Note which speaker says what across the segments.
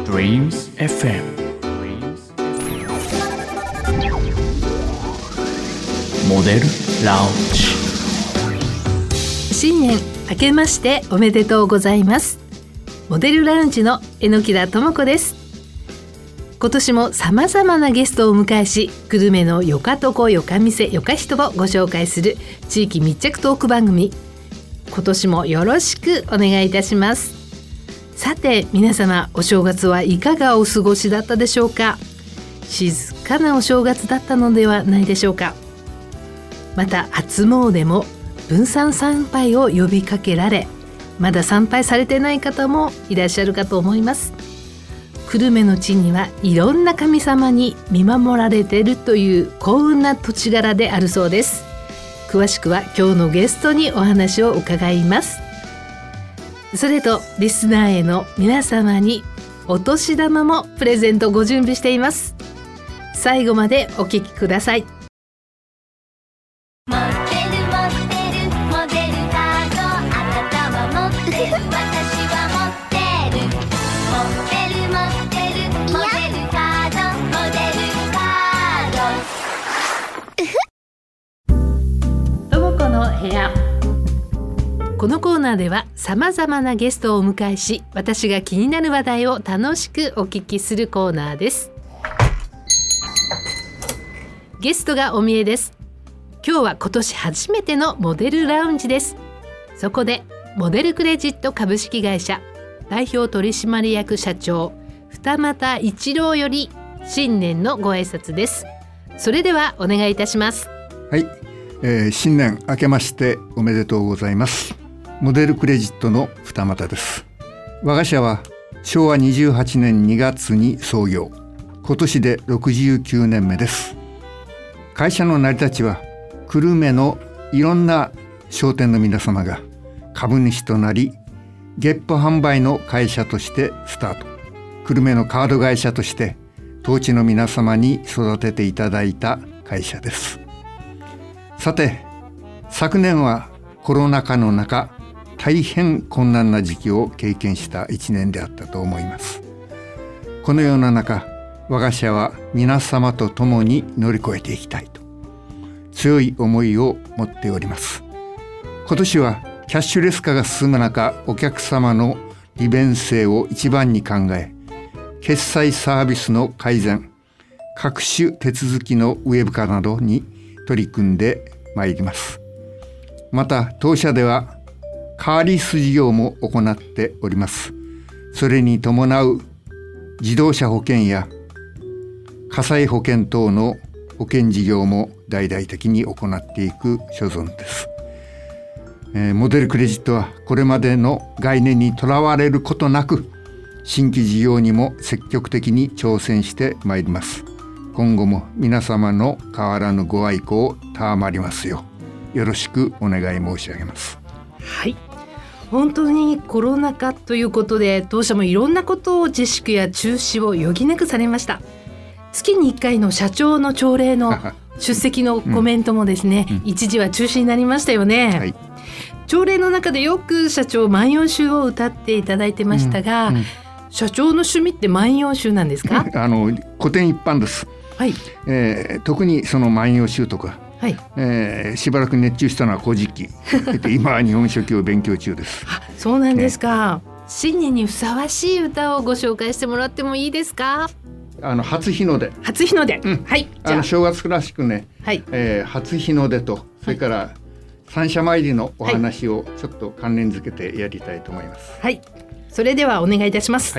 Speaker 1: Dreams FMモデルラウンジ。
Speaker 2: 新年明けましておめでとうございます。モデルラウンジの榎田智子です。今年も様々なゲストをお迎えし、久留米のよかとこよか店よか人をご紹介する地域密着トーク番組、今年もよろしくお願いいたします。さて皆様、お正月はいかがお過ごしだったでしょうか。静かなお正月だったのではないでしょうか。また初詣も分散参拝を呼びかけられ、まだ参拝されてない方もいらっしゃるかと思います。久留米の地にはいろんな神様に見守られているという幸運な土地柄であるそうです。詳しくは今日のゲストにお話を伺います。それとリスナーへの皆様にお年玉もプレゼントご準備しています。最後までお聞きください。
Speaker 3: モデルモデルカード、あなたは持ってる、私は持ってる。モデルカード、モデルカード。
Speaker 2: ともこの部屋。このコーナーでは様々なゲストをお迎えし、私が気になる話題を楽しくお聞きするコーナーです。ゲストがお見えです。今日は今年初めてのモデルラウンジです。そこでモデルクレジット株式会社代表取締役社長二俣一郎より新年のご挨拶です。それではお願いいたします。
Speaker 4: はい、新年明けましておめでとうございます。モデルクレジットの二俣です。我が社は昭和28年2月に創業、今年で69年目です。会社の成り立ちは、久留米のいろんな商店の皆様が株主となり、月歩販売の会社としてスタート、久留米のカード会社として当地の皆様に育てていただいた会社です。さて、昨年はコロナ禍の中、大変困難な時期を経験した1年であったと思います。このような中、我が社は皆様と共に乗り越えていきたいと強い思いを持っております。今年はキャッシュレス化が進む中、お客様の利便性を一番に考え、決済サービスの改善、各種手続きのウェブ化などに取り組んでまいります。また当社ではカーリース事業も行っております。それに伴う自動車保険や火災保険等の保険事業も大々的に行っていく所存です。モデルクレジットはこれまでの概念にとらわれることなく、新規事業にも積極的に挑戦してまいります。今後も皆様の変わらぬご愛顧を賜りますよう、よろしくお願い申し上げます。
Speaker 2: はい、本当にコロナ禍ということで、当社もいろんなことを自粛や中止を余儀なくされました。月に1回の社長の朝礼の出席のコメントもですね、一時は中止になりましたよね。はい、朝礼の中でよく社長万葉集を歌っていただいてましたが、社長の趣味って万葉集なんですか？
Speaker 4: 古典一般です。はい、特にその万葉集とか、はい、しばらく熱中したのは古事記今は日本書紀を勉強中です。
Speaker 2: あ、そうなんですか。新年にふさわしい歌をご紹介してもらってもいいですか？
Speaker 4: 初日の出、
Speaker 2: はい、
Speaker 4: じゃあ正月らしくね、
Speaker 2: はい、
Speaker 4: 初日の出と、それから三社参りのお話をちょっと関連づけてやりたいと思います。
Speaker 2: はい、それではお願いいたします。
Speaker 4: はい、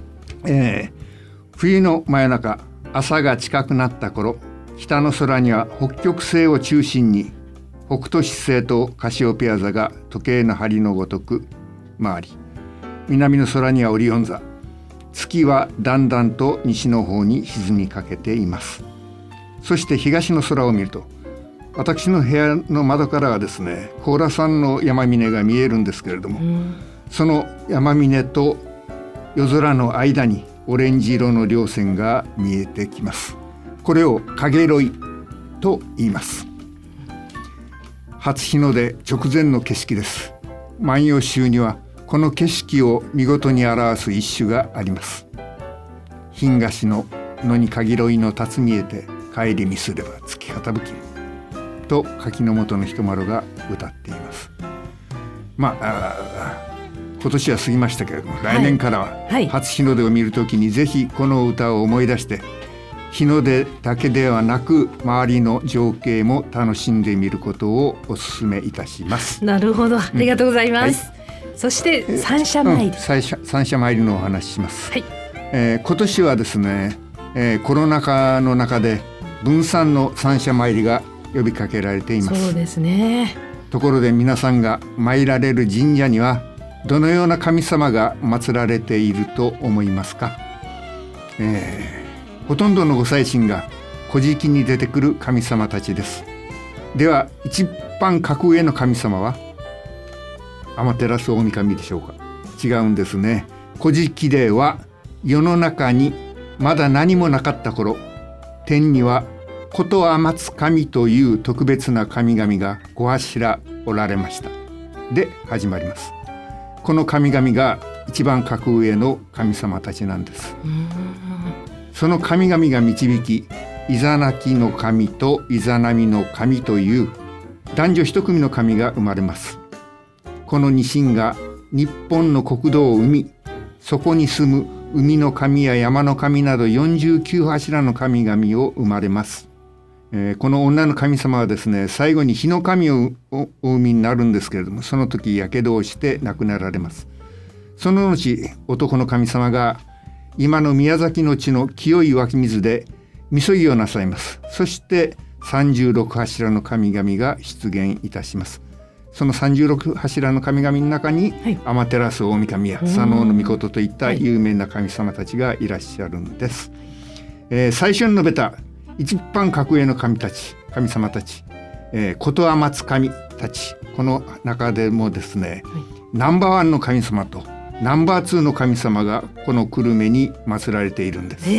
Speaker 4: 冬の真夜中、朝が近くなった頃、北の空には北極星を中心に北斗七星とカシオペア座が時計の針のごとく回り、南の空にはオリオン座、月はだんだんと西の方に沈みかけています。そして東の空を見ると、私の部屋の窓からはですね、高良山の山峰が見えるんですけれども、その山峰と夜空の間にオレンジ色の稜線が見えてきます。これを影ロイと言います。初日の出直前の景色です。万葉集にはこの景色を見事に表す一首があります。 品菓子の野に限ろいの辰見えて帰り見すれば月傾きと柿の本の人丸が歌っています。今年は過ぎましたけれども、来年からは初日の出を見るときにぜひこの歌を思い出して日の出だけではなく周りの情景も楽しんでみることをお勧めいたします。
Speaker 2: なるほど、ありがとうございます。そして三社参り、
Speaker 4: 三社参りのお話します。
Speaker 2: はい。
Speaker 4: 今年はですね、コロナ禍の中で分散の三社参りが呼びかけられています。
Speaker 2: そうですね。
Speaker 4: ところで皆さんが参られる神社にはどのような神様が祀られていると思いますか？ほとんどのご祭神が古事記に出てくる神様たちです。では一番格上の神様は天照大神でしょうか？違うんですね。古事記では世の中にまだ何もなかった頃、天にはこと天津神という特別な神々が5柱おられました。で始まります。この神々が一番格上の神様たちなんです。その神々が導き、イザナキの神とイザナミの神という男女一組の神が生まれます。この二神が日本の国土を生み、そこに住む海の神や山の神など49柱の神々を生まれます。この女の神様はですね、最後に火の神をお生みになるんですけれども、その時やけどをして亡くなられます。その後、男の神様が今の宮崎の地の清い湧き水でみそぎをなさいます。そして36柱の神々が出現いたします。その36柱の神々の中に、天照大神や佐野命といった有名な神様たちがいらっしゃるんです。最初に述べた一番格上の神様たち、こと天津神たち、この中でもですね、ナンバーワンの神様とナンバー2の神様がこの久留米に祀られているんです。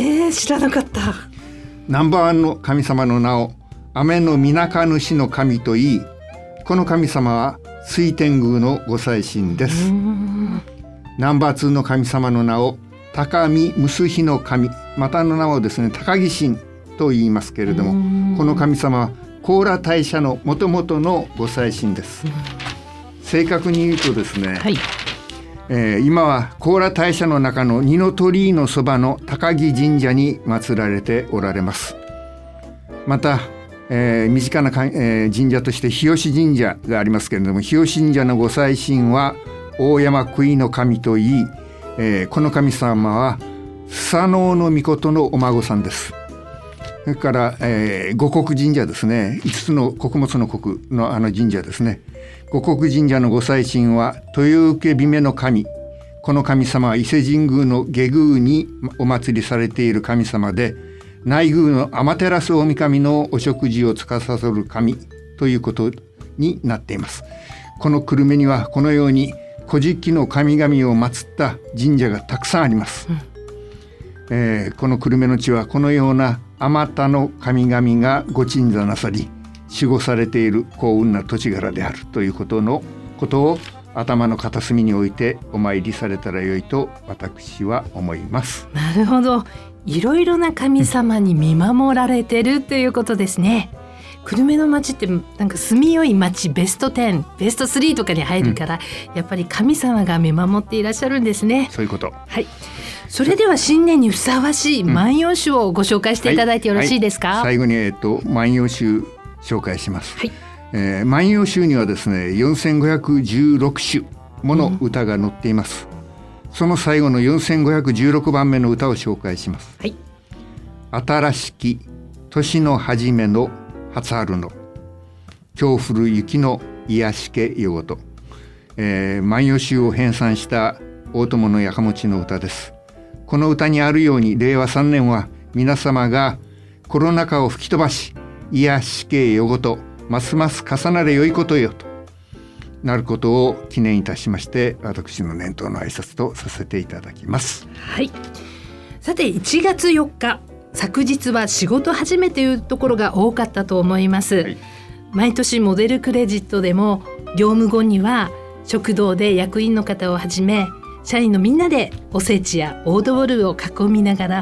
Speaker 2: 知らなかった。
Speaker 4: ナンバーワンの神様の名を雨のみなか主の神といい、この神様は水天宮のご祭神です。ナンバー2の神様の名を高見むすひの神、またの名をですね、高木神と言いますけれども、この神様は高羅大社のもともとのご祭神です。正確に言うとですね、今は高羅大社の中の二の鳥居のそばの高木神社に祀られておられます。また、身近な、神社として日吉神社がありますけれども、日吉神社のご祭神は大山杭の神といい、この神様はスサノオノミコトのお孫さんです。それから、五穀神社ですね、5つの穀物の国の神社ですね。五穀神社のご祭神は豊受美女の神、この神様は伊勢神宮の下宮にお祭りされている神様で、内宮の天照大神のお食事を司る神ということになっています。この久留米にはこのように古事記の神々を祀った神社がたくさんあります。この久留米の地はこのようなあまたの神々がご鎮座なさり守護されている幸運な土地柄であるということを頭の片隅に置いてお参りされたらよいと私は思います。
Speaker 2: なるほど、いろいろな神様に見守られてるということですね。久留米の町ってなんか住みよい町ベスト10ベスト3とかに入るから、やっぱり神様が見守っていらっしゃるんですね。
Speaker 4: そういうこと。
Speaker 2: はい。それでは新年にふさわしい万葉集をご紹介していただいてよろしいですか？
Speaker 4: 最後に、万葉集紹介します。万葉集にはですね、4516首もの歌が載っています。その最後の4516番目の歌を紹介します。新しき年の初めの初春の今日降る雪の癒しけよごと、万葉集を編纂した大友のやかもちの歌です。この歌にあるように令和3年は皆様がコロナ禍を吹き飛ばし癒しけよごとますます重なれよいことよとなることを記念いたしまして、私の年頭の挨拶とさせていただきます。
Speaker 2: さて1月4日昨日は仕事始めというところが多かったと思います。毎年モデルクレジットでも業務後には食堂で役員の方をはじめ社員のみんなでおせちやオードブルを囲みながら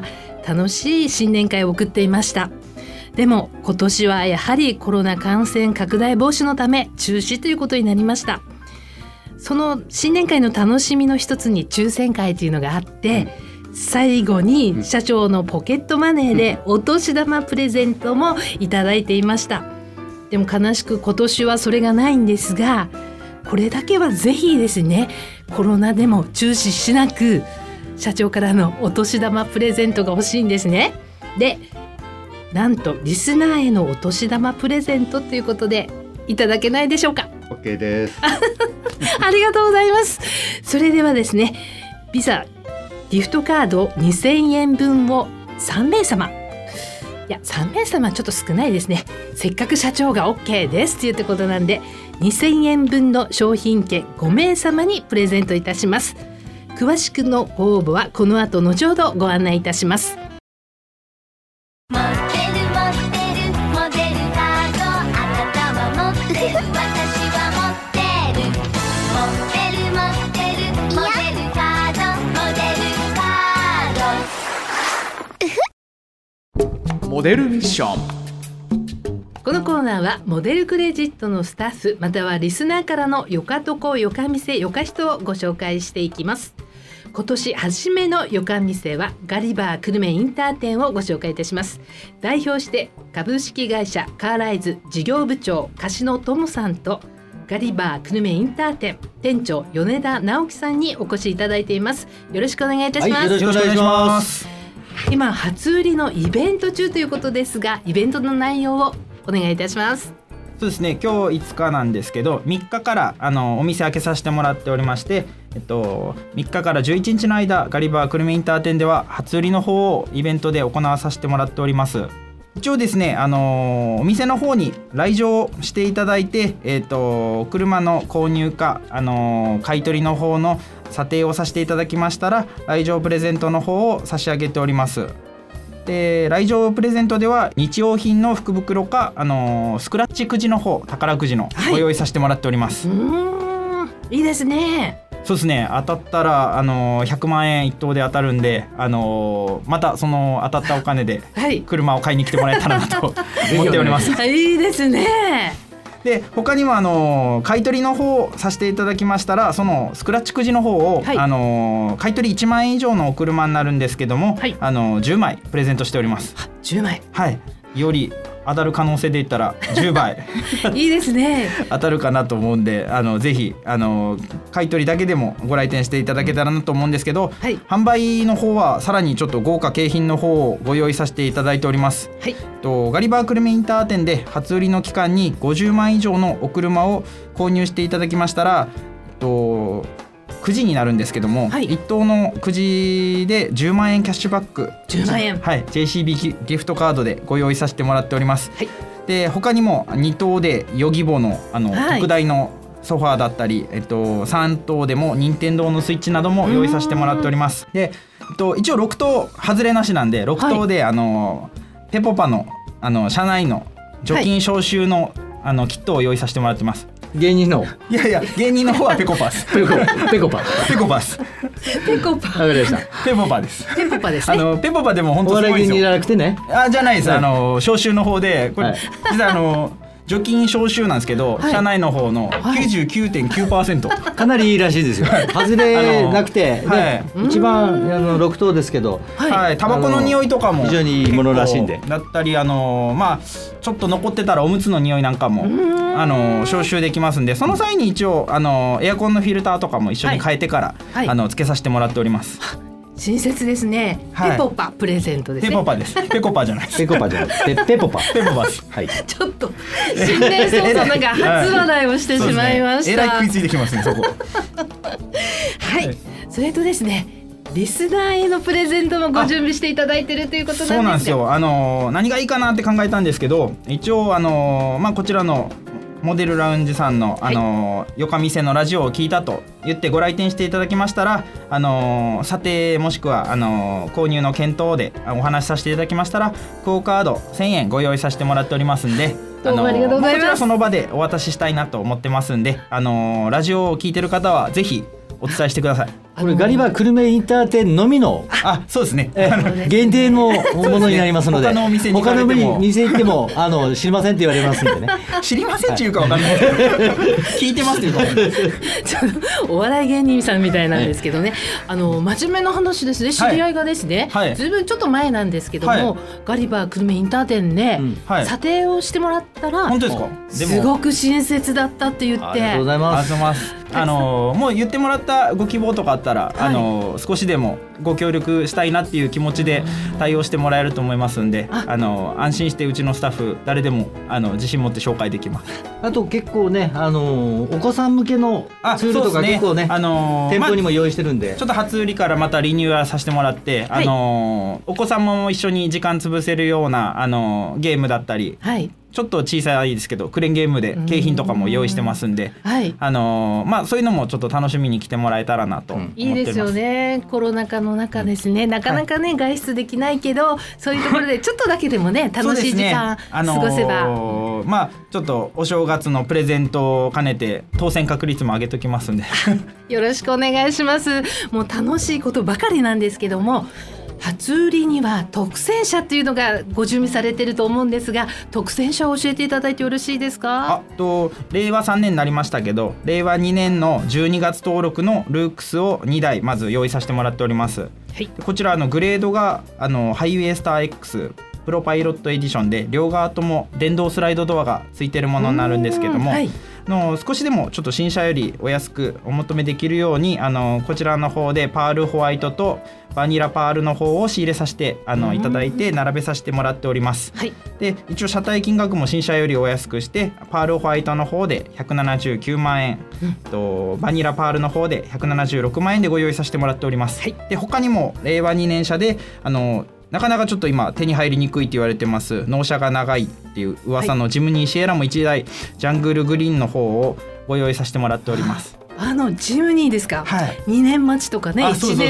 Speaker 2: 楽しい新年会を送っていました。でも今年はやはりコロナ感染拡大防止のため中止ということになりました。その新年会の楽しみの一つに抽選会というのがあって、最後に社長のポケットマネーでお年玉プレゼントもいただいていました。でも悲しく今年はそれがないんですが、これだけはぜひですね、コロナでも中止しなく社長からのお年玉プレゼントが欲しいんですね。で、なんとリスナーへのお年玉プレゼントということでいただけないでしょうか。
Speaker 4: OK です
Speaker 2: ありがとうございます。それではですね、ビザギフトカード2000円分を3名様、いや3名様ちょっと少ないですね。せっかく社長が OK ですということなんで、2000円分の商品券5名様にプレゼントいたします。詳しくのご応募はこの後後ほどご案内いたします。
Speaker 3: モデルモデルカード、あなたは持ってる、私は持ってる。モデルモデルカード、モデルカード。
Speaker 1: モデルミッション。
Speaker 2: このコーナーはモデルクレジットのスタッフまたはリスナーからのよかとこよか店よか人をご紹介していきます。今年初めのよか店はガリバー久留米インター店をご紹介いたします。代表して株式会社カーライズ事業部長樫野智さんとガリバー久留米インター店店長米田直樹さんにお越しいただいています。よろしくお願いいたします。
Speaker 5: よろしくお願いします。
Speaker 2: 今初売りのイベント中ということですが、イベントの内容をお願いいたします。
Speaker 5: そうですね、今日5日なんですけど、3日からお店開けさせてもらっておりまして、3日から11日の間ガリバー久留米インター店では初売りの方をイベントで行わさせてもらっております。一応ですね、お店の方に来場していただいて、車の購入か、買い取りの方の査定をさせていただきましたら、来場プレゼントの方を差し上げております。で、来場プレゼントでは日用品の福袋か、スクラッチくじの方、宝くじのご用意させてもらっております。
Speaker 2: いいですね。
Speaker 5: そうですね、当たったら100万円一等で当たるんで、またその当たったお金で車を買いに来てもらえたらなと思っております。
Speaker 2: いいですね。
Speaker 5: で、他にも買い取りの方をさせていただきましたら、そのスクラッチくじの方を、買い取り1万円以上のお車になるんですけども、10枚プレゼントしております。
Speaker 2: 10枚、
Speaker 5: はい、より当たる可能性で言ったら10倍
Speaker 2: いいですね。
Speaker 5: 当たるかなと思うんで、ぜひ買い取りだけでもご来店していただけたらなと思うんですけど、販売の方はさらにちょっと豪華景品の方をご用意させていただいております。ガリバー久留米インター店で初売りの期間に50万以上のお車を購入していただきましたら、くじになるんですけども、1等のくじで10万円キャッシュバック、
Speaker 2: 10万円、
Speaker 5: JCB ギフトカードでご用意させてもらっております。で、他にも2等でヨギボの、特大のソファーだったり、3等でも任天堂のスイッチなども用意させてもらっております。で、一応6等外れなしなんで、6等で、ペポパの、社内の除菌消臭の、キットを用意させてもらってます。
Speaker 1: 芸人の
Speaker 5: いやいや、芸人の方はペコパス
Speaker 1: ペコパ
Speaker 5: ペコパス
Speaker 2: ペコパ、
Speaker 1: わかりました。
Speaker 5: ペポパです。
Speaker 2: ペポパですね。
Speaker 5: ペポパでも本当
Speaker 1: お
Speaker 5: すごいですよ。
Speaker 1: 笑い芸人じゃなくてね。
Speaker 5: じゃないです。消臭の方でこれ、実は除菌消臭なんですけど、社内の方の 99.9%、
Speaker 1: かなりいいらしいですよ。外れなくて、一番6等ですけど、
Speaker 5: タバコの匂いとかも
Speaker 1: 非常にいいものらしいんで、
Speaker 5: だったりちょっと残ってたらおむつの匂いなんかも消臭できますんで、その際に一応エアコンのフィルターとかも一緒に変えてから、つけさせてもらっております。
Speaker 2: 親切ですね。ペポパプレゼントですね。
Speaker 5: ペポパです。ペコパじゃないです。
Speaker 1: ペコパじゃなくてペポパ。
Speaker 5: ペポパです。
Speaker 2: ちょっと新年早々なんか初笑いをしてしまいました。
Speaker 5: えらい食いついてきますね、そこ。
Speaker 2: それとですね、リスナーへのプレゼントもご準備していただいているということなんですよ。
Speaker 5: そうなんですよ。何がいいかなって考えたんですけど、一応こちらのモデルラウンジさんのよか店のラジオを聞いたと言ってご来店していただきましたら、査定もしくは購入の検討でお話しさせていただきましたら、クオカード1000円ご用意させてもらっておりますんで、
Speaker 2: どうもありがとうございます。
Speaker 5: こちらその場でお渡ししたいなと思ってますんで、ラジオを聞いてる方はぜひお伝えしてください。
Speaker 1: これガリバー久留米インター店のみの
Speaker 5: そうですね。
Speaker 1: 限定のものになりますので、
Speaker 5: 他のお店に行かれても
Speaker 1: 他の店行っても知りませんって言われますんでね。
Speaker 5: 知りませんっていうかわかんないですけど聞いてますっていうか
Speaker 2: お笑い芸人さんみたいなんですけどね、真面目な話ですね。知り合いがですね、ずいぶんちょっと前なんですけども、ガリバー久留米インター店で査定をしてもらったら、
Speaker 5: 本当ですか？
Speaker 2: すごく親切だったって言って。
Speaker 1: ありがとうございます。
Speaker 5: もう言ってもらったご希望とかあったら、少しでもご協力したいなっていう気持ちで対応してもらえると思いますんで、安心してうちのスタッフ誰でも自信持って紹介できます。
Speaker 1: あと結構ね、お子さん向けのツールとか結構ね、店舗にも用意してるんで、
Speaker 5: ちょっと初売りからまたリニューアルさせてもらって、お子さんも一緒に時間潰せるようなゲームだったり、ちょっと小さいですけどクレーンゲームで景品とかも用意してますんで、そういうのもちょっと楽しみに来てもらえたらなと思っております。
Speaker 2: いいですよね。コロナ禍の中ですね、なかなかね、外出できないけど、そういうところでちょっとだけでもね楽しい時間過ごせば、
Speaker 5: ちょっとお正月のプレゼントを兼ねて当選確率も上げときますんで
Speaker 2: よろしくお願いします。もう楽しいことばかりなんですけども、初売りには特選車っていうのがご準備されていると思うんですが、特選車を教えていただいてよろしいですか？
Speaker 5: 令和3年になりましたけど、令和2年の12月登録のルークスを2台まず用意させてもらっております。こちらグレードがハイウェイスター X プロパイロットエディションで、両側とも電動スライドドアがついているものになるんですけども、少しでもちょっと新車よりお安くお求めできるようにこちらの方でパールホワイトとバニラパールの方を仕入れさせていただいて並べさせてもらっております。で一応車体金額も新車よりお安くして、パールホワイトの方で179万円、バニラパールの方で176万円でご用意させてもらっております。で他にも令和2年車でなかなかちょっと今手に入りにくいって言われてます納車が長いっていう噂のジムニーシエラも1台ジャングルグリーンの方をご用意させてもらっております。
Speaker 2: ジムニーですか？2年待ちとかね、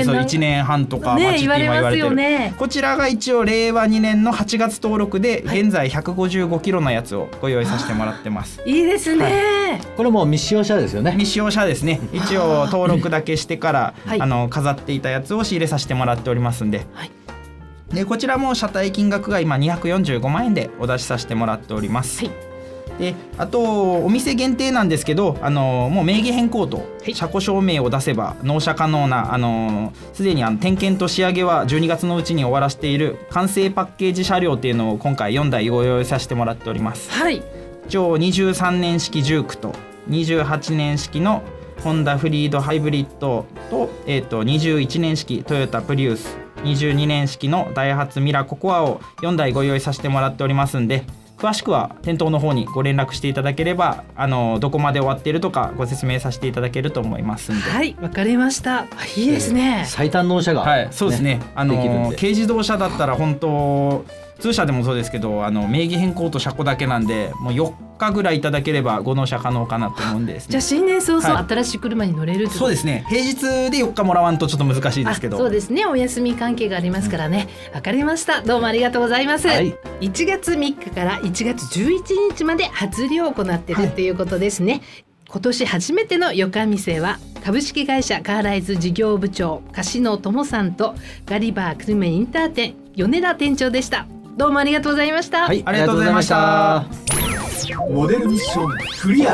Speaker 5: 1年半とか待ちって今言われてる、こちらが一応令和2年の8月登録で、現在155キロのやつをご用意させてもらってます。
Speaker 2: いいですね。
Speaker 1: これも未使用車ですよね？
Speaker 5: 未使用車ですね。一応登録だけしてから飾っていたやつを仕入れさせてもらっておりますんで、でこちらも車体金額が今245万円でお出しさせてもらっております。であとお店限定なんですけど、もう名義変更と車庫証明を出せば納車可能なすでに点検と仕上げは12月のうちに終わらせている完成パッケージ車両っていうのを今回4台ご用意させてもらっております。一応23年式ジュークと28年式のホンダフリードハイブリッドと、21年式トヨタプリウス、22年式のダイハツミラココアを4台ご用意させてもらっておりますんで、詳しくは店頭の方にご連絡していただければどこまで終わっているとかご説明させていただけると思いますんで。
Speaker 2: わかりました。いいですね。
Speaker 1: 最短納車が、
Speaker 5: そうですね。軽自動車だったら本当通車でもそうですけど名義変更と車庫だけなんで、もう4日ぐらいいただければご納車可能かなと思うんですね。
Speaker 2: じゃあ新年早々新しい車に乗れるってこと？
Speaker 5: そうですね。平日で4日もらわんとちょっと難しいですけど。
Speaker 2: そうですね。お休み関係がありますからね。わかりました。どうもありがとうございます。1月3日から1月11日まで初売りを行っているということですね。今年初めての予感店は株式会社カーライズ事業部長樫野智さんとガリバー久留米インター店米田店長でした。どうもありがとうございました。
Speaker 5: ありがとうございました。
Speaker 6: モデルミッションクリア。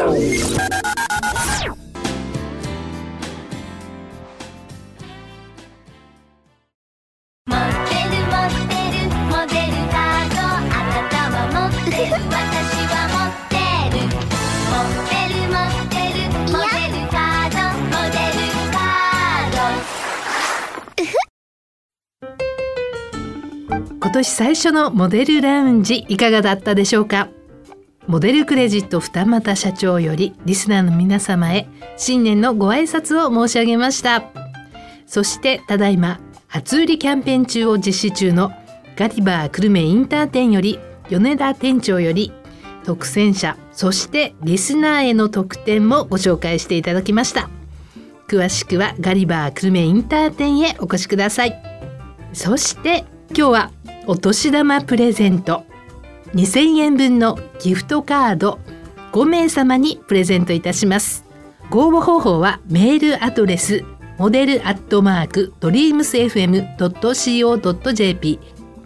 Speaker 2: 今年最初のモデルラウンジいかがだったでしょうか。モデルクレジット二俣社長よりリスナーの皆様へ新年のご挨拶を申し上げました。そしてただいま初売りキャンペーン中を実施中のガリバー久留米インター店より米田店長より特選者、そしてリスナーへの特典もご紹介していただきました。詳しくはガリバー久留米インター店へお越しください。そして今日はお年玉プレゼント2000円分のギフトカード5名様にプレゼントいたします。ご応募方法はメールアドレス model@dreamsfm.co.jp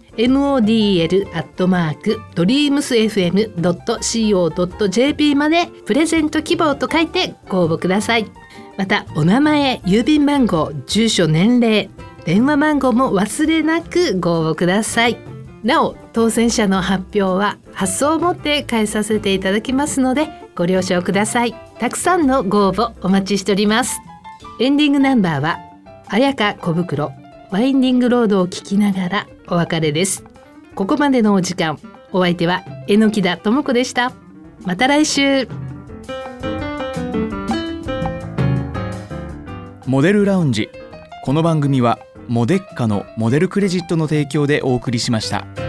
Speaker 2: model@dreamsfm.co.jp までプレゼント希望と書いてご応募ください。またお名前、郵便番号、住所、年齢、電話番号も忘れなくご応募ください。なお当選者の発表は発送をもって返させていただきますのでご了承ください。たくさんのご応募お待ちしております。エンディングナンバーは綾香小袋ワインディングロードを聞きながらお別れです。ここまでのお時間、お相手は榎田智子でした。また来週。
Speaker 7: モデルラウンジ。この番組はモデッカのモデルクレジットの提供でお送りしました。